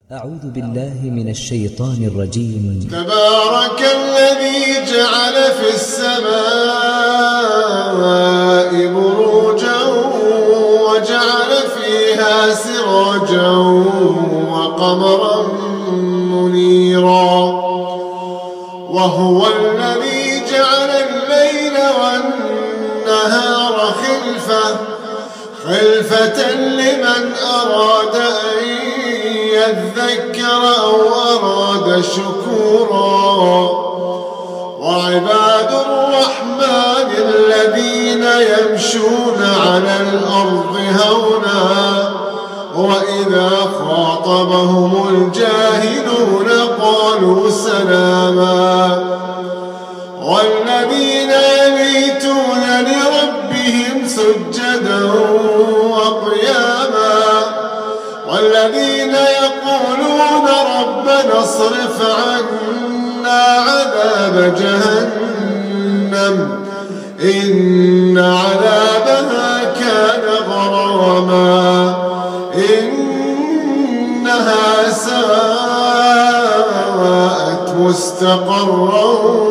أعوذ بالله من الشيطان الرجيم. تبارك الذي جعل في السماء بروجا وجعل فيها سراجا وقمرا منيرا، وهو الذي جعل الليل والنهار خلفة لمن أراد أن يذكر أو أراد شكورا. وعباد الرحمن الذين يمشون على الأرض هونا وإذا خاطبهم الجاهلون قالوا سلاما. والذين يبيتون لربهم سجدا وقياما، والذين يقولون ربنا اصرف عنا عذاب جهنم إن عذابها كان غراما إنها ساءت مستقرا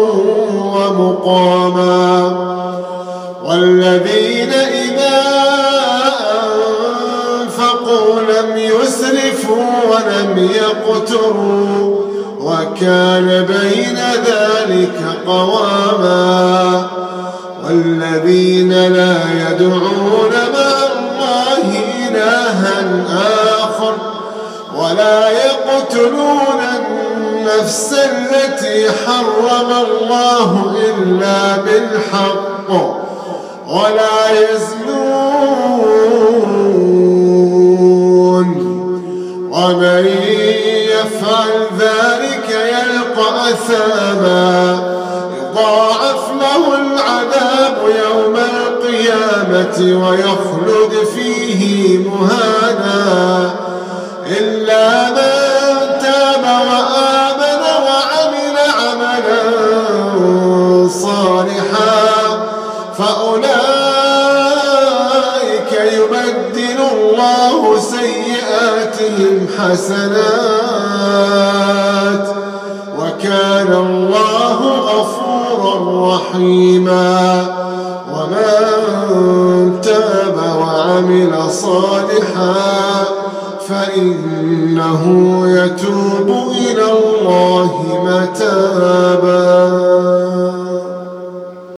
ومقاما. والذين إذا أنفقوا لم يسرفوا ولم يقتروا وكان بين ذلك قواما. والذين لا يدعون مع الله إلها آخر ولا يقتلون النفس التي حرم الله إلا بالحق ولا يزنون، ومن يفعل ذلك يلقى أثاما يضاعف له العذاب يوم القيامة ويخلد فيه مهانا إلا من تاب وآمن وعمل عملا صالحا فأولئك يبدل الله سيئاتهم حسنات وكان الله غفورا رحيما. ومن تاب وعمل صالحا فإنه يتوب إلى الله متابا.